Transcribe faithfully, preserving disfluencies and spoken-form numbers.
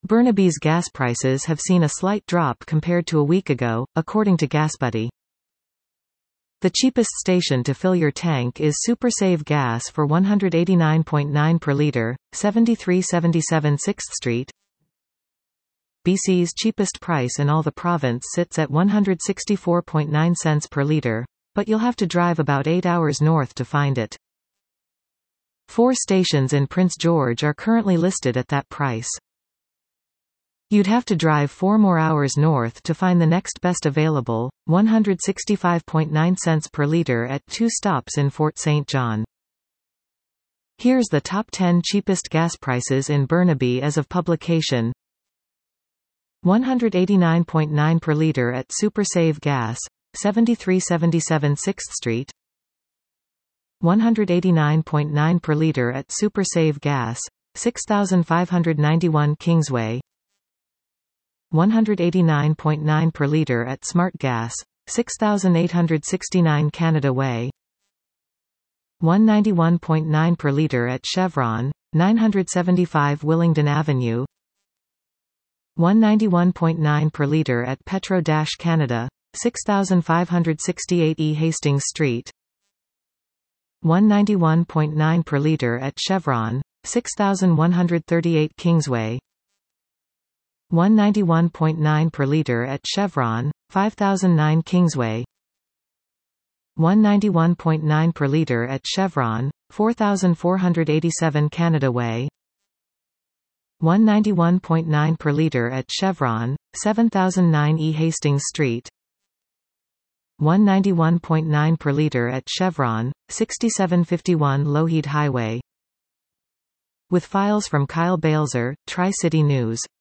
Burnaby's gas prices have seen a slight drop compared to a week ago, according to GasBuddy. The cheapest station to fill your tank is SuperSave Gas for one hundred eighty-nine point nine per litre, seventy-three seventy-seven sixth Street. B C's cheapest price in all the province sits at one hundred sixty-four point nine cents per litre, but you'll have to drive about eight hours north to find it. Four stations in Prince George are currently listed at that price. You'd have to drive four more hours north to find the next best available, one hundred sixty-five point nine cents per litre at two stops in Fort Saint John. Here's the top ten cheapest gas prices in Burnaby as of publication. one hundred eighty-nine point nine per litre at SuperSave Gas, seventy-three seventy-seven sixth Street. one hundred eighty-nine point nine per litre at SuperSave Gas, six thousand five hundred ninety-one Kingsway. one hundred eighty-nine point nine per litre at Smart Gas, six thousand eight hundred sixty-nine Canada Way. one hundred ninety-one point nine per litre at Chevron, nine hundred seventy-five Willingdon Avenue. one hundred ninety-one point nine per litre at Petro-Canada, six thousand five hundred sixty-eight E Hastings Street. one hundred ninety-one point nine per litre at Chevron, six thousand one hundred thirty-eight Kingsway. one hundred ninety-one point nine per litre at Chevron, five thousand nine Kingsway. one hundred ninety-one point nine per litre at Chevron, four thousand four hundred eighty-seven Canada Way. one hundred ninety-one point nine per litre at Chevron, seven thousand nine E Hastings Street. one hundred ninety-one point nine per litre at Chevron, sixty-seven fifty-one Lougheed Highway. With files from Kyle Balzer, Tri-City News.